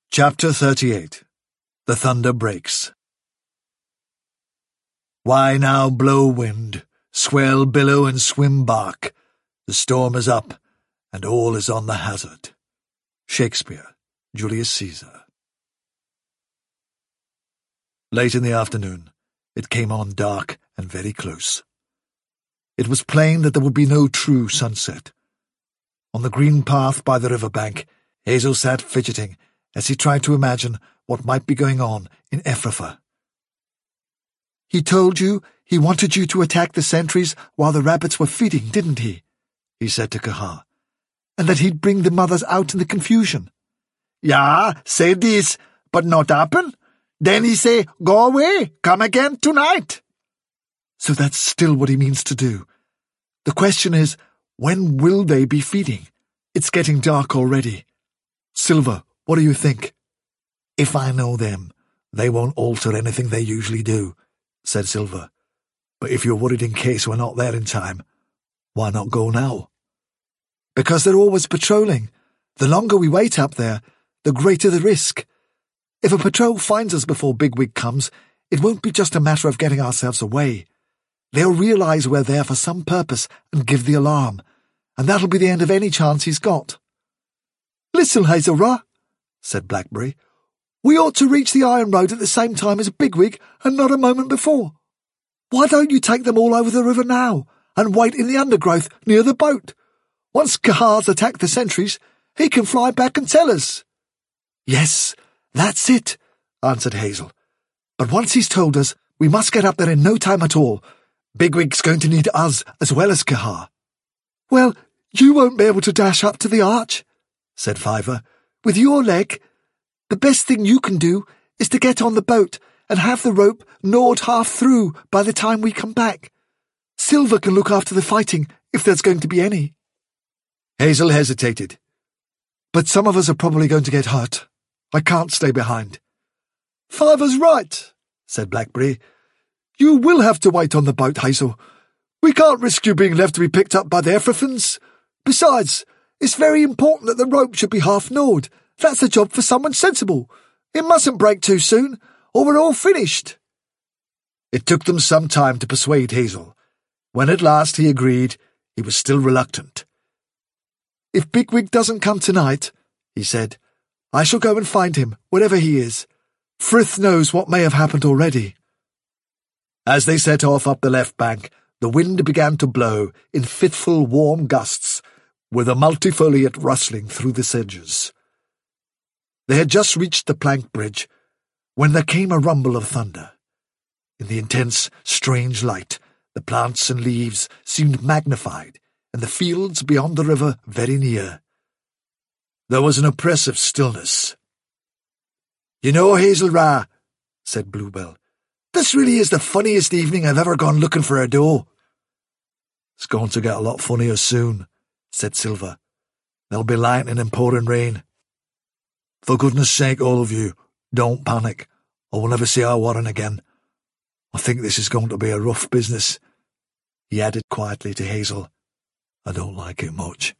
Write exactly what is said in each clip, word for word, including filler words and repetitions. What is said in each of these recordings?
Chapter thirty-eight. The Thunder Breaks. Why now blow wind, swell billow and swim bark, the storm is up, and all is on the hazard. Shakespeare, Julius Caesar. Late in the afternoon, it came on dark and very close. It was plain that there would be no true sunset. On the green path by the river bank, Hazel sat fidgeting as he tried to imagine what might be going on in Ephrafa. "He told you he wanted you to attack the sentries while the rabbits were feeding, didn't he?" he said to Kahar. "And that he'd bring the mothers out in the confusion." "Ja, say this, but not happen. Then he say, go away, come again tonight." So that's still what he means to do. The question is, when will they be feeding? It's getting dark already. Silver, what do you think? "If I know them, they won't alter anything they usually do," said Silver. "But if you're worried in case we're not there in time, why not go now?" "Because they're always patrolling. The longer we wait up there, the greater the risk. If a patrol finds us before Bigwig comes, it won't be just a matter of getting ourselves away. They'll realize we're there for some purpose and give the alarm, and that'll be the end of any chance he's got." "Listen, Hazelrah," said Blackberry. "We ought to reach the Iron Road at the same time as Bigwig and not a moment before. Why don't you take them all over the river now and wait in the undergrowth near the boat? Once Kahar's attacked the sentries, he can fly back and tell us." "Yes, that's it," answered Hazel. "But once he's told us, we must get up there in no time at all. Bigwig's going to need us as well as Kahar." "Well, you won't be able to dash up to the arch," said Fiver. "With your leg, the best thing you can do is to get on the boat and have the rope gnawed half through by the time we come back. Silver can look after the fighting, if there's going to be any." Hazel hesitated. "But some of us are probably going to get hurt. I can't stay behind." "Fiver's right," said Blackberry. "You will have to wait on the boat, Hazel. We can't risk you being left to be picked up by the Ephrathans. Besides, it's very important that the rope should be half gnawed. That's a job for someone sensible. It mustn't break too soon, or we're all finished." It took them some time to persuade Hazel. When at last he agreed, he was still reluctant. "If Bigwig doesn't come tonight," he said, "I shall go and find him, wherever he is. Frith knows what may have happened already." As they set off up the left bank, the wind began to blow in fitful warm gusts, with a multifoliate rustling through the sedges. They had just reached the plank bridge when there came a rumble of thunder. In the intense, strange light, the plants and leaves seemed magnified, and the fields beyond the river very near. There was an oppressive stillness. "You know, Hazelrah," said Bluebell, "this really is the funniest evening I've ever gone looking for a doe." "It's going to get a lot funnier soon," said Silver. "There'll be lightning and pouring rain. For goodness sake, all of you, don't panic, or we'll never see our Warren again. I think this is going to be a rough business." He added quietly to Hazel, "I don't like it much."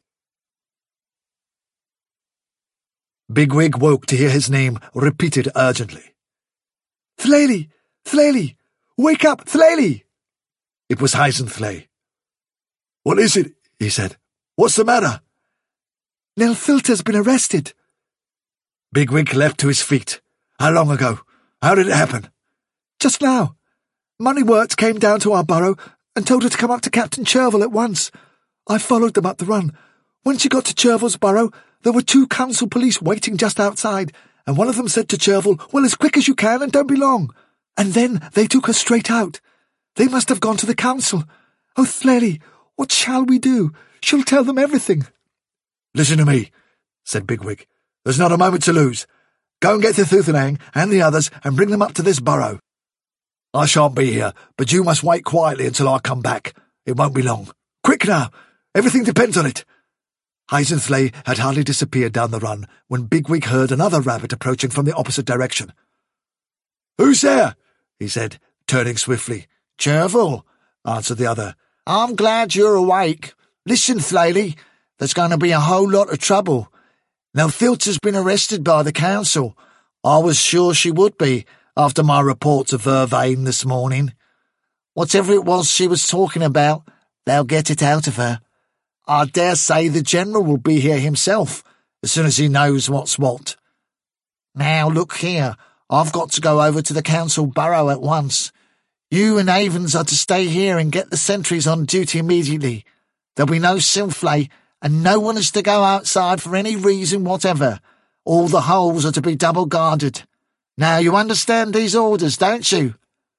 Bigwig woke to hear his name repeated urgently. "Thlalie! Thlalie! Wake up, Thlalie!" It was Hyzenthlay. "What is it?" he said. "What's the matter?" "Nell Filter's been arrested." Bigwig leapt to his feet. "How long ago? How did it happen?" "Just now. Moneyworts came down to our burrow and told her to come up to Captain Chervil at once. I followed them up the run. When she got to Chervil's burrow, there were two council police waiting just outside, and one of them said to Chervil, 'Well, as quick as you can and don't be long.' And then they took her straight out. They must have gone to the council. Oh, Thlalie, what shall we do? She'll tell them everything." "Listen to me," said Bigwig. "There's not a moment to lose. Go and get the Thuthenang and the others and bring them up to this burrow. I shan't be here, but you must wait quietly until I come back. It won't be long. Quick now! Everything depends on it." Hyzenthlay had hardly disappeared down the run when Bigwig heard another rabbit approaching from the opposite direction. "Who's there?" he said, turning swiftly. "Chervil," answered the other. "I'm glad you're awake. Listen, Thlalie, there's going to be a whole lot of trouble. Nelthilda's been arrested by the council. I was sure she would be, after my report to Vervain this morning. Whatever it was she was talking about, they'll get it out of her. I dare say the General will be here himself, as soon as he knows what's what. Now, look here, I've got to go over to the council burrow at once. You and Avens are to stay here and get the sentries on duty immediately. There'll be no Silflay, and no one is to go outside for any reason whatever. All the holes are to be double guarded. Now, you understand these orders, don't you?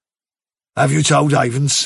Have you told Avens?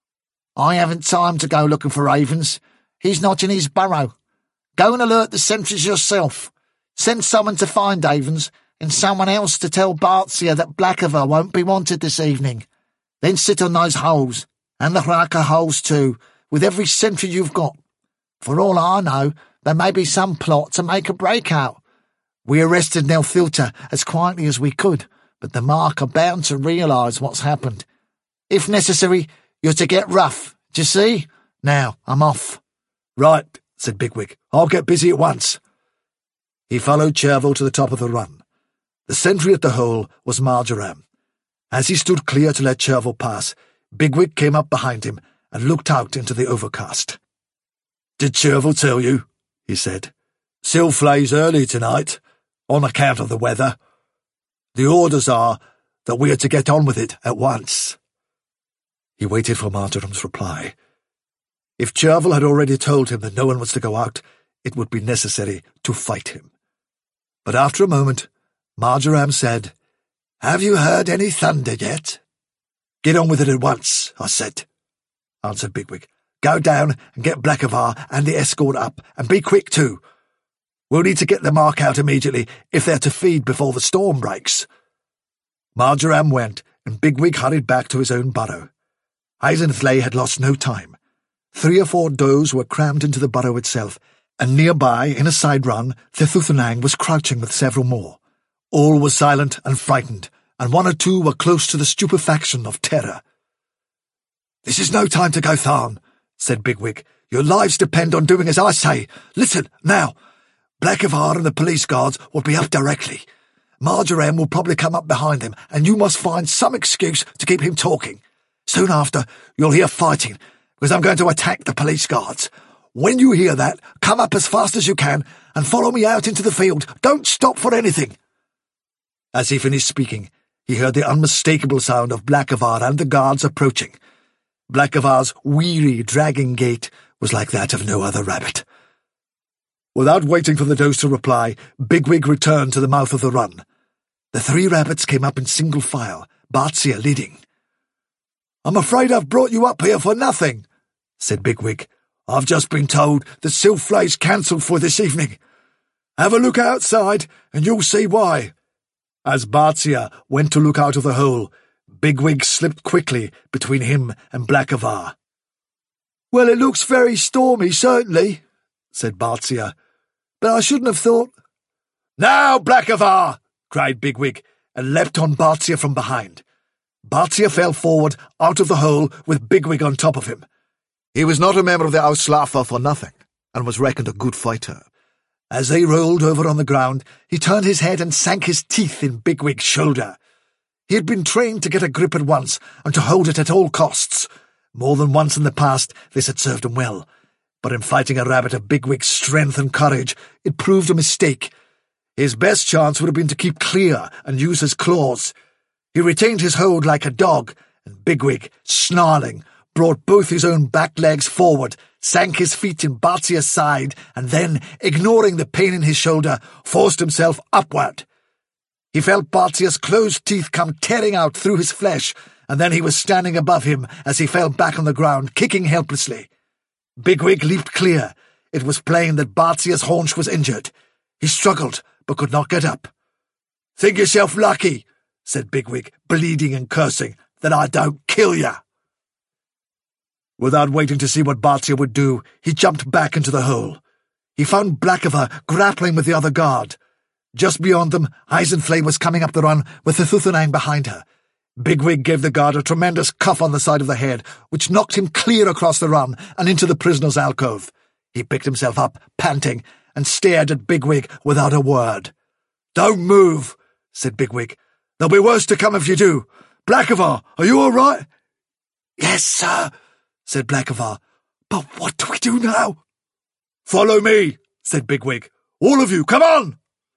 I haven't time to go looking for Avens. He's not in his burrow. Go and alert the sentries yourself. Send someone to find Avens, and someone else to tell Bartzia that Blackavar won't be wanted this evening. Then sit on those holes, and the Raka holes too, with every sentry you've got. For all I know, there may be some plot to make a breakout. We arrested Nelthilda as quietly as we could, but the Mark are bound to realise what's happened. If necessary, you're to get rough, d'ye see? Now, I'm off. Right, said Bigwig. I'll get busy at once. He followed Chervil to the top of the run. The sentry at the hole was Marjoram. As he stood clear to let Chervil pass, Bigwig came up behind him and looked out into the overcast. Did Chervil tell you? He said. Silflay's early tonight, on account of the weather. The orders are that we are to get on with it at once. He waited for Marjoram's reply. If Chervil had already told him that no one was to go out, it would be necessary to fight him. But after a moment, Marjoram said, Have you heard any thunder yet? Get on with it at once, I said, answered Bigwig. Go down and get Blackavar and the escort up, and be quick too. We'll need to get the Mark out immediately if they're to feed before the storm breaks. Marjoram went, and Bigwig hurried back to his own burrow. Eisenflay had lost no time. Three or four does were crammed into the burrow itself, and nearby, in a side run, Thethuthanang was crouching with several more. All were silent and frightened, and one or two were close to the stupefaction of terror. This is no time to go, Tharn, said Bigwig. Your lives depend on doing as I say. Listen, now. Blackavar and the police guards will be up directly. Marjoram will probably come up behind them, and you must find some excuse to keep him talking. Soon after, you'll hear fighting, because I'm going to attack the police guards. When you hear that, come up as fast as you can, and follow me out into the field. Don't stop for anything. As he finished speaking, he heard the unmistakable sound of Blackavar and the guards approaching. Blackavar's weary, dragging gait was like that of no other rabbit. Without waiting for the does to reply, Bigwig returned to the mouth of the run. The three rabbits came up in single file, Bartzia leading. I'm afraid I've brought you up here for nothing, said Bigwig. I've just been told that Silflay's cancelled for this evening. Have a look outside, and you'll see why. As Bartzia went to look out of the hole, Bigwig slipped quickly between him and Blackavar. Well, it looks very stormy, certainly, said Bartzia, but I shouldn't have thought— Now, Blackavar! cried Bigwig, and leapt on Bartzia from behind. Bartzia fell forward out of the hole with Bigwig on top of him. He was not a member of the Auslaffa for nothing, and was reckoned a good fighter. As they rolled over on the ground, he turned his head and sank his teeth in Bigwig's shoulder. He had been trained to get a grip at once, and to hold it at all costs. More than once in the past this had served him well, but in fighting a rabbit of Bigwig's strength and courage, it proved a mistake. His best chance would have been to keep clear and use his claws. He retained his hold like a dog, and Bigwig, snarling, brought both his own back legs forward, sank his feet in Bartzia's side, and then, ignoring the pain in his shoulder, forced himself upward. He felt Bartzia's closed teeth come tearing out through his flesh, and then he was standing above him as he fell back on the ground, kicking helplessly. Bigwig leaped clear. It was plain that Bartzia's haunch was injured. He struggled, but could not get up. "Think yourself lucky," said Bigwig, bleeding and cursing, "that I don't kill ya." Without waiting to see what Bartzia would do, he jumped back into the hole. He found Blackavar grappling with the other guard. Just beyond them, Eisenflay was coming up the run with the Thethuthanang behind her. Bigwig gave the guard a tremendous cuff on the side of the head, which knocked him clear across the run and into the prisoner's alcove. He picked himself up, panting, and stared at Bigwig without a word. "Don't move," said Bigwig. "There'll be worse to come if you do. Blackavar, are you all right?" "Yes, sir," said Blackavar. "But what do we do now?" "Follow me," said Bigwig. "All of you, come on!"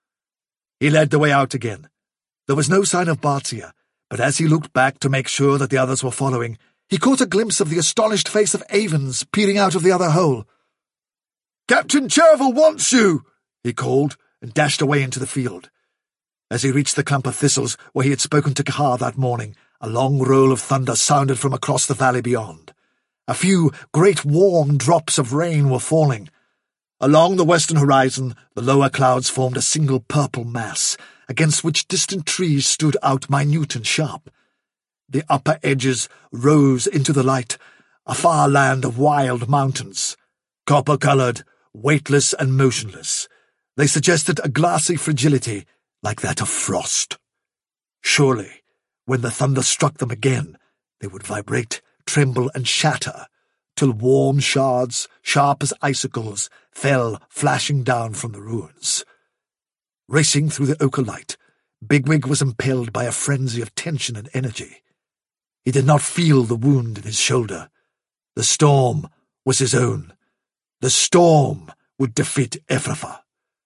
He led the way out again. There was no sign of Bartzia, but as he looked back to make sure that the others were following, he caught a glimpse of the astonished face of Avens peering out of the other hole. "Captain Chervil wants you!" he called, and dashed away into the field. As he reached the clump of thistles where he had spoken to Kahar that morning, a long roll of thunder sounded from across the valley beyond. A few great warm drops of rain were falling. Along the western horizon, the lower clouds formed a single purple mass, against which distant trees stood out minute and sharp. The upper edges rose into the light, a far land of wild mountains. Copper-coloured, weightless and motionless, they suggested a glassy fragility like that of frost. Surely, when the thunder struck them again, they would vibrate, tremble and shatter, till warm shards, sharp as icicles, fell flashing down from the ruins. Racing through the ochre light, Bigwig was impelled by a frenzy of tension and energy. He did not feel the wound in his shoulder. The storm was his own. The storm would defeat Ephrafa.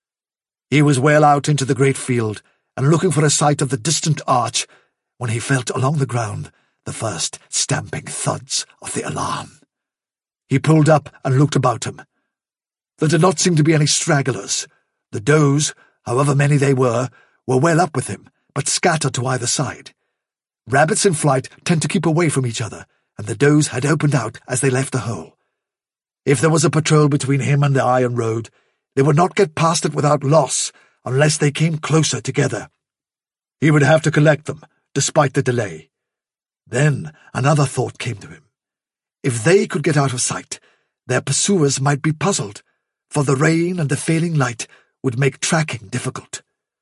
He was well out into the great field, and looking for a sight of the distant arch, when he felt along the ground the first stamping thuds of the alarm. He pulled up and looked about him. There did not seem to be any stragglers. The does, however many they were, were well up with him, but scattered to either side. Rabbits in flight tend to keep away from each other, and the does had opened out as they left the hole. If there was a patrol between him and the iron road, they would not get past it without loss unless they came closer together. He would have to collect them, despite the delay. Then another thought came to him. If they could get out of sight, their pursuers might be puzzled, for the rain and the failing light would make tracking difficult.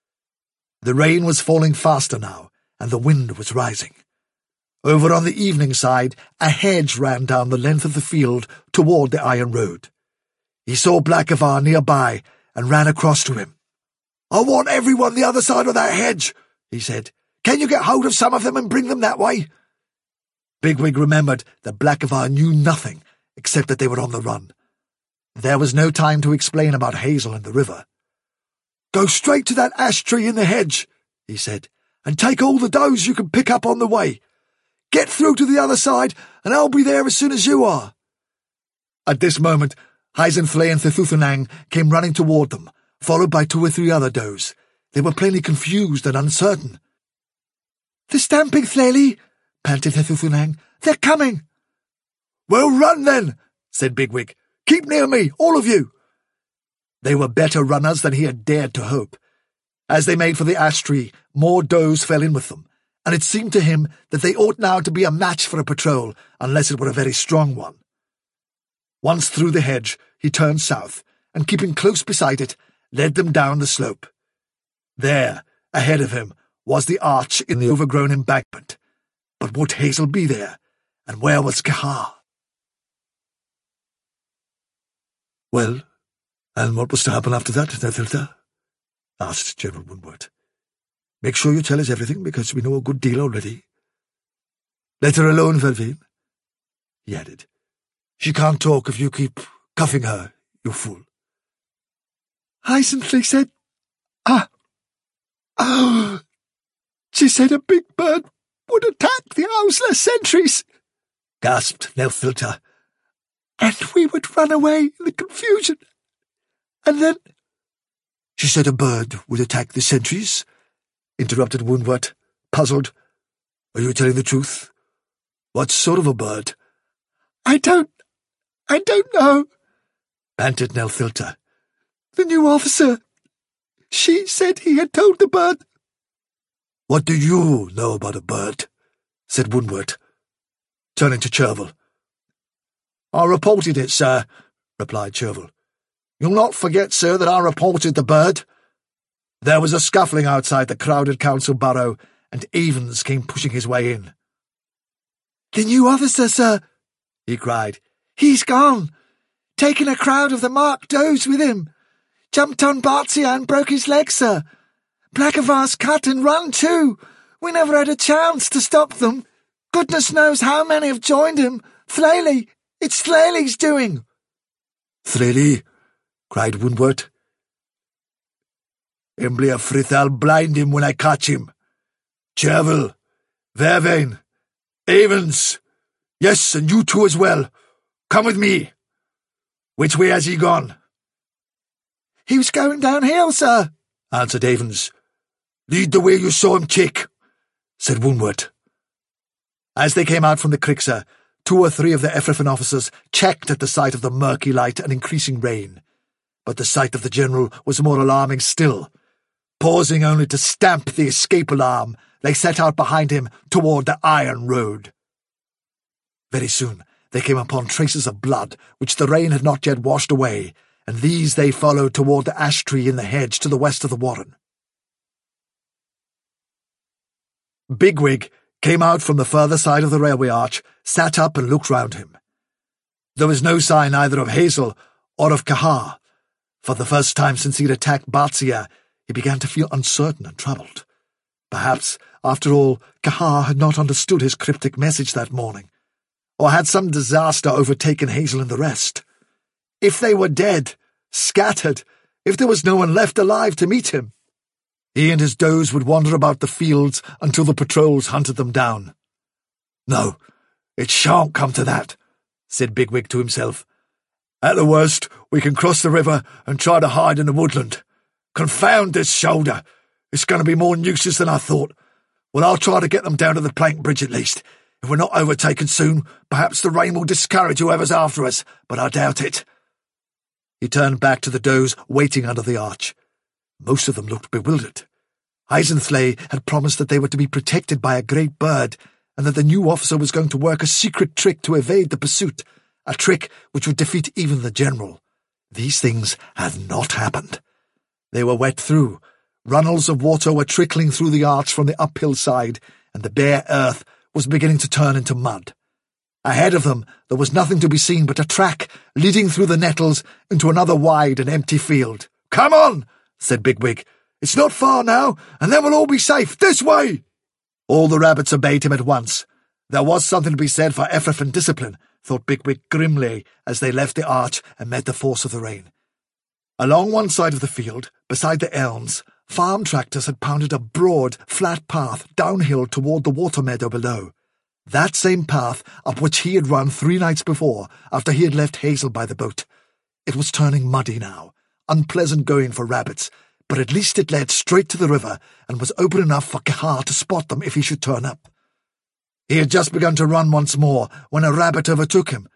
The rain was falling faster now, and the wind was rising. Over on the evening side, a hedge ran down the length of the field toward the iron road. He saw Blackavar nearby and ran across to him. "I want everyone the other side of that hedge," he said. "Can you get hold of some of them and bring them that way?" Bigwig remembered that Blackavar knew nothing except that they were on the run. There was no time to explain about Hazel and the river. "Go straight to that ash tree in the hedge," he said, "and take all the does you can pick up on the way. Get through to the other side, and I'll be there as soon as you are." At this moment, Heisenfle and Thethuthanang came running toward them, followed by two or three other does. They were plainly confused and uncertain. "The stamping Thleli," panted Thethuthanang. "They're coming." "Well, run then," said Bigwig. "Keep near me, all of you." They were better runners than he had dared to hope. As they made for the ash tree, more does fell in with them, and it seemed to him that they ought now to be a match for a patrol, unless it were a very strong one. Once through the hedge, he turned south, and keeping close beside it, led them down the slope. There, ahead of him, was the arch in the overgrown embankment. But would Hazel be there? And where was Kahar? "Well, and what was to happen after that, Nethilda?" asked General Woundwort. "Make sure you tell us everything, because we know a good deal already." "Let her alone, Velvine," he added. "She can't talk if you keep cuffing her, you fool." "Heisenfle said, ah, oh, she said a big bird would attack the Ausler sentries," gasped Nelthilda, "and we would run away in the confusion. And then—" "She said a bird would attack the sentries?" interrupted Woundwort, puzzled. "Are you telling the truth? What sort of a bird?" "I don't, I don't know," panted Nelthilda. "The new officer. She said he had told the bird." "What do you know about a bird?" said Woundwort, turning to Chervil. "I reported it, sir," replied Chervil. "You'll not forget, sir, that I reported the bird." There was a scuffling outside the crowded council burrow, and Avens came pushing his way in. "The new officer, sir," he cried. "He's gone, taking a crowd of the marked does with him. jumped on Bartzia and broke his leg, sir. Blackavar's cut and run too. We never had a chance to stop them. Goodness knows how many have joined him. Thlaley, it's Thlaley's doing." "Thlaley," cried Woundwort. "Embly a frith I'll blind him when I catch him. Chervil, Vervain, Evans, yes, and you two as well. Come with me. Which way has he gone?" "He was going downhill, sir," answered Evans. "Lead the way you saw him kick," said Woundwort. As they came out from the Crixer, two or three of the Ephraim officers checked at the sight of the murky light and increasing rain. But the sight of the general was more alarming still. Pausing only to stamp the escape alarm, they set out behind him toward the Iron Road. Very soon they came upon traces of blood, which the rain had not yet washed away, and these they followed toward the ash tree in the hedge to the west of the warren. Bigwig came out from the further side of the railway arch, sat up and looked round him. There was no sign either of Hazel or of Kahar. For the first time since he had attacked Bartzia, he began to feel uncertain and troubled. Perhaps, after all, Kahar had not understood his cryptic message that morning, or had some disaster overtaken Hazel and the rest. If they were dead, scattered, if there was no one left alive to meet him, he and his does would wander about the fields until the patrols hunted them down. "No, it shan't come to that," said Bigwig to himself. "At the worst, we can cross the river and try to hide in the woodland. Confound this shoulder! It's going to be more nuisance than I thought. Well, I'll try to get them down to the plank bridge at least. If we're not overtaken soon, perhaps the rain will discourage whoever's after us, but I doubt it." He turned back to the does waiting under the arch. Most of them looked bewildered. Eisenthleigh had promised that they were to be protected by a great bird, and that the new officer was going to work a secret trick to evade the pursuit, a trick which would defeat even the general. These things had not happened. They were wet through. Runnels of water were trickling through the arch from the uphill side, and the bare earth was beginning to turn into mud. Ahead of them there was nothing to be seen but a track leading through the nettles into another wide and empty field. "Come on," said Bigwig. "It's not far now, and then we'll all be safe. This way!" All the rabbits obeyed him at once. There was something to be said for Ephraim discipline, thought Bigwig grimly as they left the arch and met the force of the rain. Along one side of the field, beside the elms, farm tractors had pounded a broad, flat path downhill toward the water meadow below. That same path up which he had run three nights before, after he had left Hazel by the boat. It was turning muddy now, unpleasant going for rabbits, but at least it led straight to the river and was open enough for Kahar to spot them if he should turn up. He had just begun to run once more when a rabbit overtook him.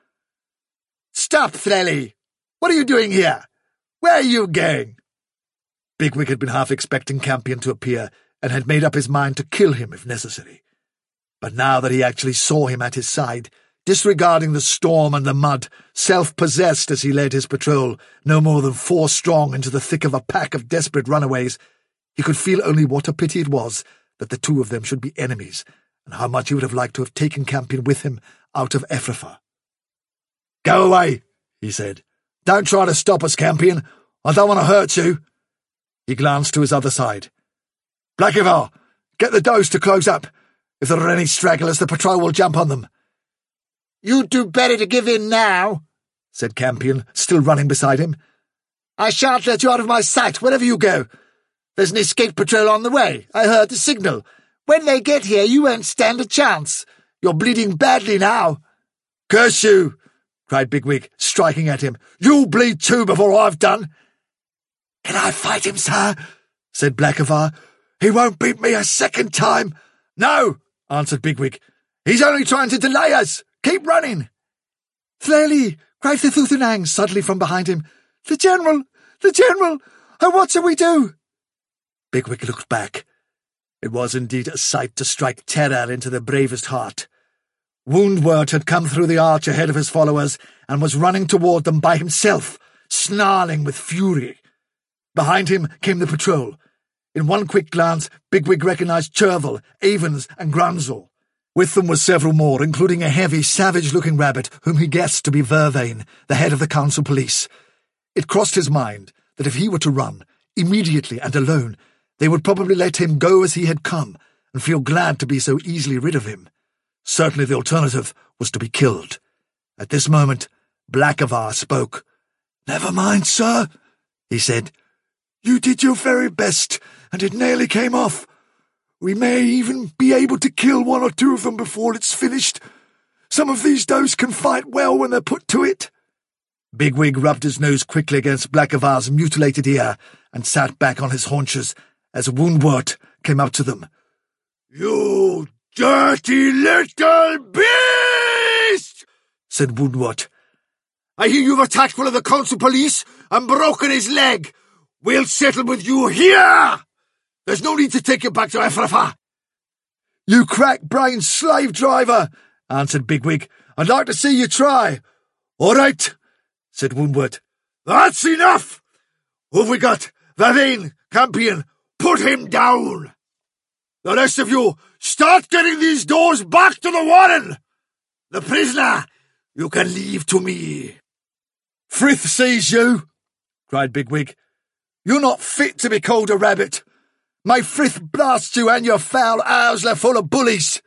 "Stop, Thlaley! What are you doing here? Where are you going?" Bigwig had been half expecting Campion to appear, and had made up his mind to kill him if necessary. But now that he actually saw him at his side, disregarding the storm and the mud, self-possessed as he led his patrol, no more than four strong into the thick of a pack of desperate runaways, he could feel only what a pity it was that the two of them should be enemies, and how much he would have liked to have taken Campion with him out of Ephrafa. "Go away," he said. "Don't try to stop us, Campion. I don't want to hurt you." He glanced to his other side. "Blackavar, get the does to close up. If there are any stragglers, the patrol will jump on them." "You'd do better to give in now," said Campion, still running beside him. "I shan't let you out of my sight, wherever you go. There's an escape patrol on the way. I heard the signal. When they get here, you won't stand a chance. You're bleeding badly now." "Curse you!" cried Bigwig, striking at him. "You'll bleed too before I've done." "Can I fight him, sir?" said Blackavar. "He won't beat me a second time." "No," answered Bigwig. "He's only trying to delay us. Keep running." "Thlaley!" cried the Thuthanang suddenly from behind him. "The General! The General! Oh, what shall we do?" Bigwig looked back. It was indeed a sight to strike terror into the bravest heart. Woundwort had come through the arch ahead of his followers, and was running toward them by himself, snarling with fury. Behind him came the patrol. In one quick glance, Bigwig recognized Chervil, Evans, and Granzel. With them were several more, including a heavy, savage-looking rabbit whom he guessed to be Vervain, the head of the council police. It crossed his mind that if he were to run, immediately and alone, they would probably let him go as he had come, and feel glad to be so easily rid of him. Certainly the alternative was to be killed. At this moment, Blackavar spoke. "Never mind, sir," he said. "You did your very best, and it nearly came off. We may even be able to kill one or two of them before it's finished. Some of these does can fight well when they're put to it." Bigwig rubbed his nose quickly against Blackavar's mutilated ear and sat back on his haunches as Woundwort came up to them. "You dirty little beast!" said Woundwort. "I hear you've attacked one of the council police and broken his leg. We'll settle with you here. There's no need to take you back to Efrafa." "You crack-brained slave driver," answered Bigwig. "I'd like to see you try." "All right," said Woundwort. "That's enough. Who've we got? Vervain, Campion, put him down. The rest of you, start getting these doors back to the warren. The prisoner, you can leave to me." "Frith sees you," cried Bigwig. "You're not fit to be called a rabbit. May Frith blast you and your foul owsler full of bullies."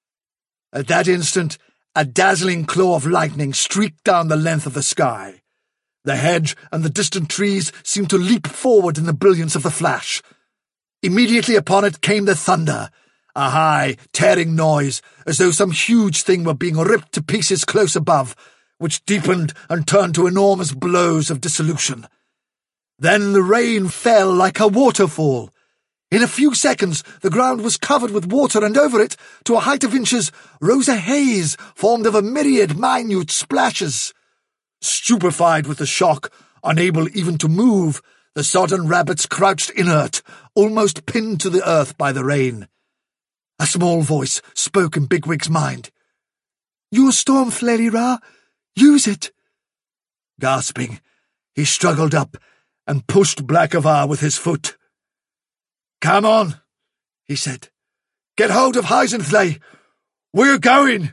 At that instant, a dazzling claw of lightning streaked down the length of the sky. The hedge and the distant trees seemed to leap forward in the brilliance of the flash. Immediately upon it came the thunder, a high, tearing noise, as though some huge thing were being ripped to pieces close above, which deepened and turned to enormous blows of dissolution. Then the rain fell like a waterfall. In a few seconds the ground was covered with water, and over it, to a height of inches, rose a haze formed of a myriad minute splashes. Stupefied with the shock, unable even to move, the sodden rabbits crouched inert, almost pinned to the earth by the rain. A small voice spoke in Bigwig's mind. "Your storm flare, Ra. Use it." Gasping, he struggled up and pushed Blackavar with his foot. "Come on," he said. "Get hold of Heisenflay. We're going."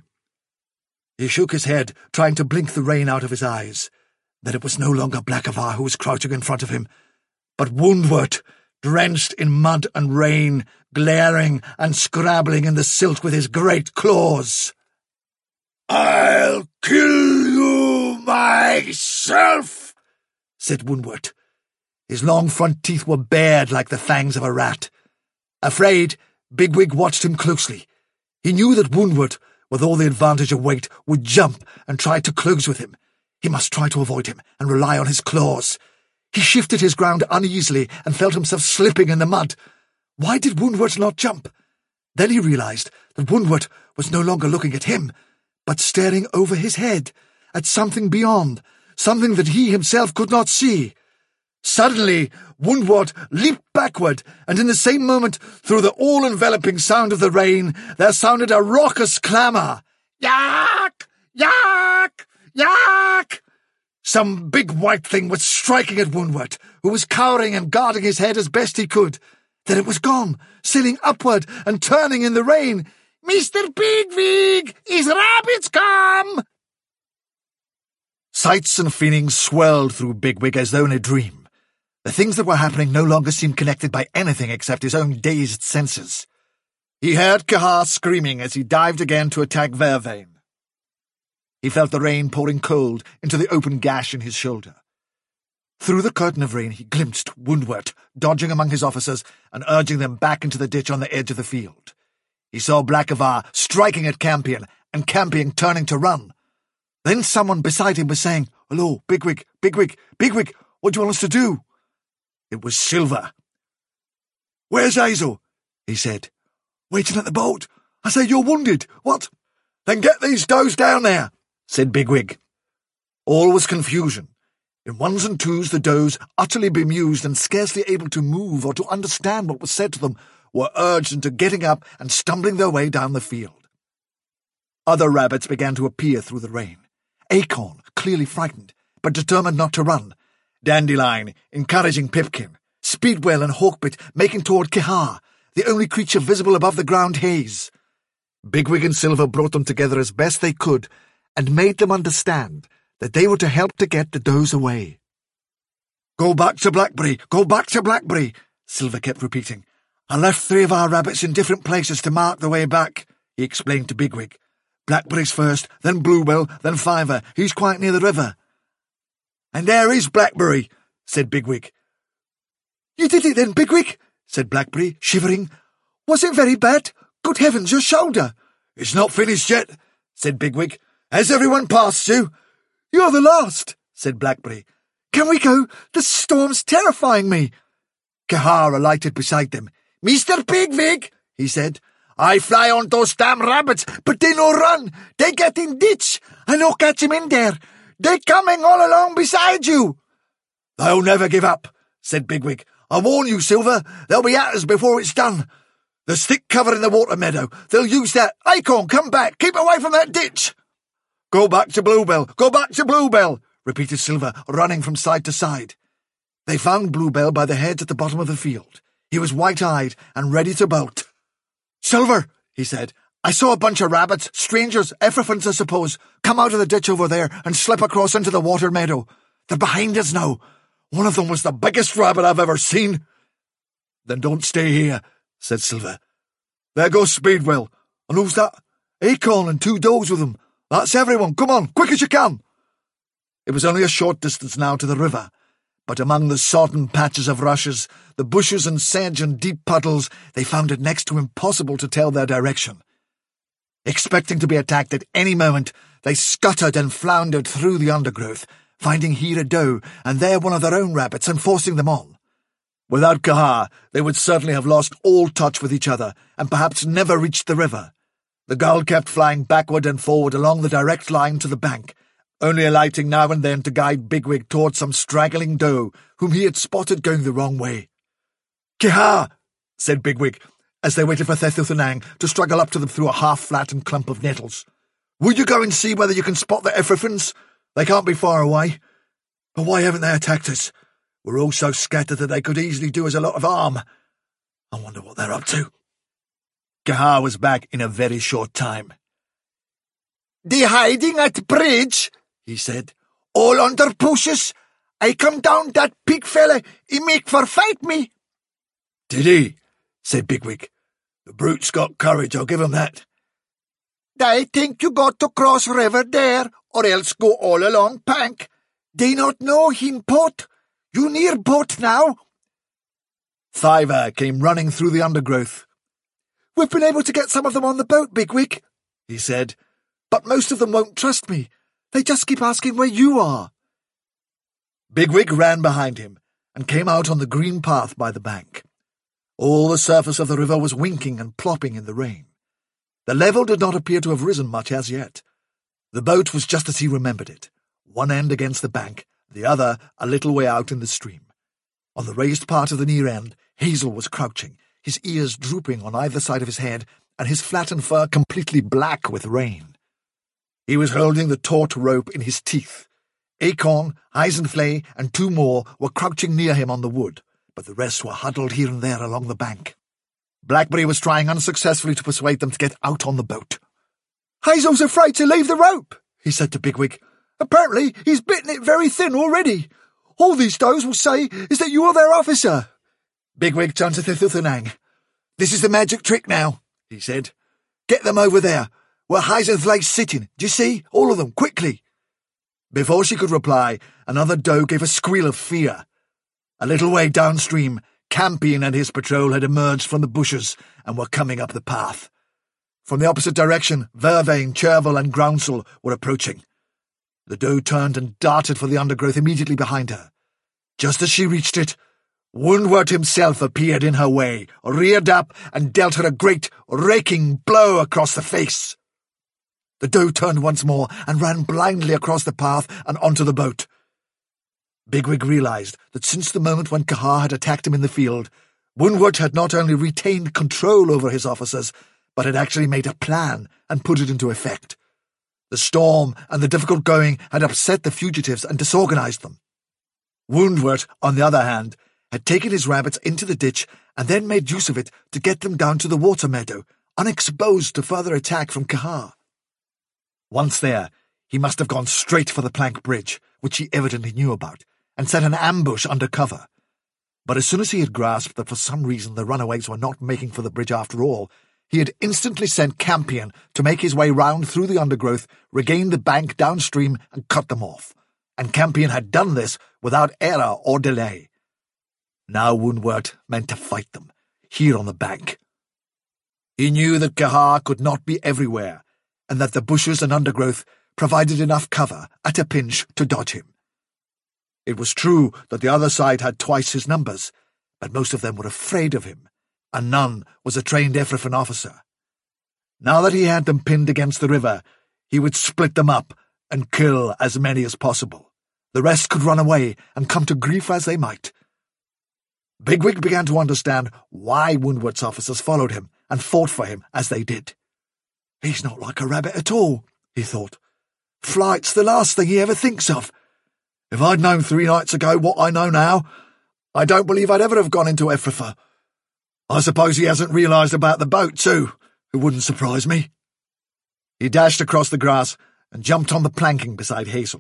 He shook his head, trying to blink the rain out of his eyes. That it was no longer Blackavar who was crouching in front of him, but Woundwort, drenched in mud and rain, glaring and scrabbling in the silt with his great claws. "I'll kill you myself," said Woundwort. His long front teeth were bared like the fangs of a rat. Afraid, Bigwig watched him closely. He knew that Woundwort, with all the advantage of weight, would jump and try to close with him. He must try to avoid him and rely on his claws. He shifted his ground uneasily and felt himself slipping in the mud. Why did Woundwort not jump? Then he realized that Woundwort was no longer looking at him, but staring over his head, at something beyond, something that he himself could not see. Suddenly, Woundwort leaped backward, and in the same moment, through the all-enveloping sound of the rain, there sounded a raucous clamour. "Yak! Yak! Yak!" Some big white thing was striking at Woundwort, who was cowering and guarding his head as best he could. Then it was gone, sailing upward and turning in the rain. "Mister Bigwig, his rabbits come!" Sights and feelings swirled through Bigwig as though in a dream. The things that were happening no longer seemed connected by anything except his own dazed senses. He heard Cahar screaming as he dived again to attack Vervain. He felt the rain pouring cold into the open gash in his shoulder. Through the curtain of rain he glimpsed Woundwort dodging among his officers and urging them back into the ditch on the edge of the field. He saw Blackavar striking at Campion, and Campion turning to run. Then someone beside him was saying, "Hello, Bigwig, Bigwig, Bigwig, what do you want us to do?" It was Silver. "Where's Hazel?" he said. "Waiting at the boat. I say you're wounded. What?" "Then get these does down there," said Bigwig. All was confusion. In ones and twos the does, utterly bemused and scarcely able to move or to understand what was said to them, were urged into getting up and stumbling their way down the field. Other rabbits began to appear through the rain. Acorn, clearly frightened, but determined not to run. Dandelion, encouraging Pipkin. Speedwell and Hawkbit making toward Cahar, the only creature visible above the ground haze. Bigwig and Silver brought them together as best they could, and made them understand that they were to help to get the does away. Go back to Blackberry, go back to Blackberry, Silver kept repeating. I left three of our rabbits in different places to mark the way back, he explained to Bigwig. Blackberry's first, then Bluebell, then Fiver. He's quite near the river. And there is Blackberry, said Bigwig. You did it then, Bigwig, said Blackberry, shivering. Was it very bad? Good heavens, your shoulder! It's not finished yet, said Bigwig. Has everyone passed you? You're the last, said Blackberry. Can we go? The storm's terrifying me. Kahar alighted beside them. Mister Bigwig, he said, I fly on those damn rabbits, but they no run. They get in ditch. I no catch him in there. They coming all along beside you. They'll never give up, said Bigwig. I warn you, Silver, they'll be at us before it's done. The stick cover in the water meadow. They'll use that. Acorn, come back. Keep away from that ditch. Go back to Bluebell. Go back to Bluebell, repeated Silver, running from side to side. They found Bluebell by the hedge at the bottom of the field. He was white-eyed and ready to bolt. Silver, he said, I saw a bunch of rabbits, strangers, Ephraphans, I suppose, come out of the ditch over there and slip across into the water meadow. They're behind us now. One of them was the biggest rabbit I've ever seen. Then don't stay here, said Silver. There goes Speedwell. And who's that? Acorn and two does with him. That's everyone. Come on, quick as you can. It was only a short distance now to the river, but among the sodden patches of rushes, the bushes and sedge and deep puddles, they found it next to impossible to tell their direction. Expecting to be attacked at any moment, they scuttered and floundered through the undergrowth, finding here a doe and there one of their own rabbits and forcing them on. Without Kahar, they would certainly have lost all touch with each other and perhaps never reached the river. The gull kept flying backward and forward along the direct line to the bank, only alighting now and then to guide Bigwig towards some straggling doe whom he had spotted going the wrong way. Kahar, said Bigwig, as they waited for Thethuthanang to struggle up to them through a half-flattened clump of nettles. Would you go and see whether you can spot the Ephraphans? They can't be far away. But why haven't they attacked us? We're all so scattered that they could easily do us a lot of harm. I wonder what they're up to. Kahar was back in a very short time. They hiding at bridge, he said. All under bushes. I come down that big fella, he make for fight me. Did he? Said Bigwig. The brute's got courage, I'll give him that. They think you got to cross river there, or else go all along bank. They not know him boat. You near boat now? Fiver came running through the undergrowth. We've been able to get some of them on the boat, Bigwig, he said, but most of them won't trust me. They just keep asking where you are. Bigwig ran behind him and came out on the green path by the bank. All the surface of the river was winking and plopping in the rain. The level did not appear to have risen much as yet. The boat was just as he remembered it, one end against the bank, the other a little way out in the stream. On the raised part of the near end, Hazel was crouching, his ears drooping on either side of his head, and his flattened fur completely black with rain. He was holding the taut rope in his teeth. Acorn, Eisenflay, and two more were crouching near him on the wood, but the rest were huddled here and there along the bank. Blackberry was trying unsuccessfully to persuade them to get out on the boat. Hazel's afraid to leave the rope, he said to Bigwig. Apparently he's bitten it very thin already. All these does will say is that you are their officer. Bigwig turned to Thethuthanang. This is the magic trick now, he said. Get them over there, where Heisenflay's sitting. Do you see? All of them, quickly. Before she could reply, another doe gave a squeal of fear. A little way downstream, Campion and his patrol had emerged from the bushes and were coming up the path. From the opposite direction, Vervain, Chervil, and Groundsel were approaching. The doe turned and darted for the undergrowth immediately behind her. Just as she reached it, Woundwort himself appeared in her way, reared up, and dealt her a great, raking blow across the face. The doe turned once more and ran blindly across the path and onto the boat. Bigwig realized that since the moment when Kahar had attacked him in the field, Woundwort had not only retained control over his officers, but had actually made a plan and put it into effect. The storm and the difficult going had upset the fugitives and disorganized them. Woundwort, on the other hand, had taken his rabbits into the ditch and then made use of it to get them down to the water meadow, unexposed to further attack from Kahar. Once there, he must have gone straight for the plank bridge, which he evidently knew about, and set an ambush under cover. But as soon as he had grasped that for some reason the runaways were not making for the bridge after all, he had instantly sent Campion to make his way round through the undergrowth, regain the bank downstream, and cut them off. And Campion had done this without error or delay. Now Woundwort meant to fight them, here on the bank. He knew that Cahar could not be everywhere, and that the bushes and undergrowth provided enough cover, at a pinch, to dodge him. It was true that the other side had twice his numbers, but most of them were afraid of him, and none was a trained Ephraim officer. Now that he had them pinned against the river, he would split them up and kill as many as possible. The rest could run away and come to grief as they might. Bigwig began to understand why Woundwort's officers followed him and fought for him as they did. He's not like a rabbit at all, he thought. Flight's the last thing he ever thinks of. If I'd known three nights ago what I know now, I don't believe I'd ever have gone into Ephraim. I suppose he hasn't realised about the boat, too. It wouldn't surprise me. He dashed across the grass and jumped on the planking beside Hazel.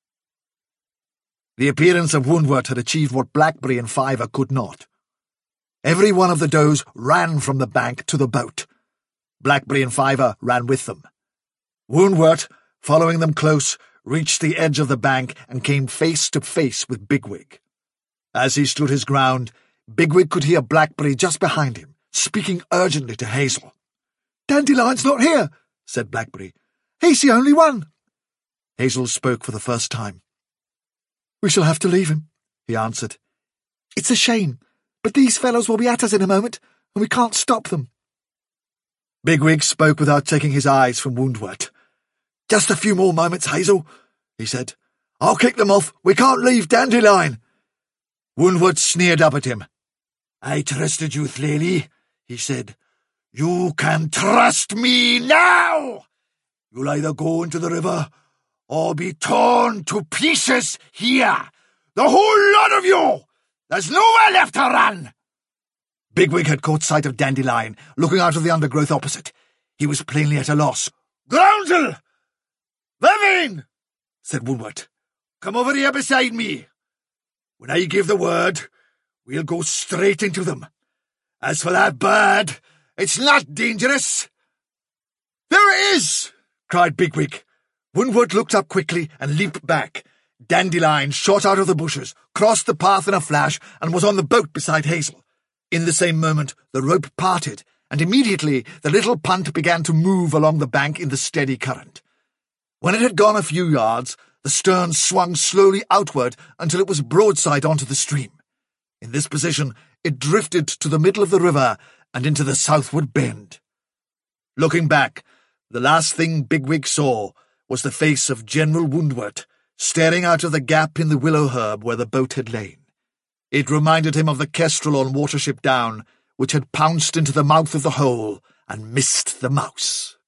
The appearance of Woundwort had achieved what Blackberry and Fiver could not. Every one of the does ran from the bank to the boat. Blackberry and Fiver ran with them. Woundwort, following them close, reached the edge of the bank and came face to face with Bigwig. As he stood his ground, Bigwig could hear Blackberry just behind him, speaking urgently to Hazel. "Dandelion's not here," said Blackberry. "He's the only one." Hazel spoke for the first time. "We shall have to leave him," he answered. "It's a shame, but these fellows will be at us in a moment, and we can't stop them." Bigwig spoke without taking his eyes from Woundwort. "Just a few more moments, Hazel," he said. "I'll kick them off. We can't leave Dandelion." Woundwort sneered up at him. "I trusted you, Thleli," he said. "You can trust me now! You'll either go into the river or be torn to pieces here. The whole lot of you! There's nowhere left to run!" Bigwig had caught sight of Dandelion, looking out of the undergrowth opposite. He was plainly at a loss. "Groundsel! Levine!" said Woundwort. "Come over here beside me. When I give the word, we'll go straight into them. As for that bird, it's not dangerous." "There it is!" cried Bigwig. Woundwort looked up quickly and leaped back. Dandelion shot out of the bushes, crossed the path in a flash, and was on the boat beside Hazel. In the same moment, the rope parted, and immediately the little punt began to move along the bank in the steady current. When it had gone a few yards, the stern swung slowly outward until it was broadside onto the stream. In this position, it drifted to the middle of the river and into the southward bend. Looking back, the last thing Bigwig saw was the face of General Woundwort, staring out of the gap in the willow herb where the boat had lain. It reminded him of the kestrel on Watership Down, which had pounced into the mouth of the hole and missed the mouse.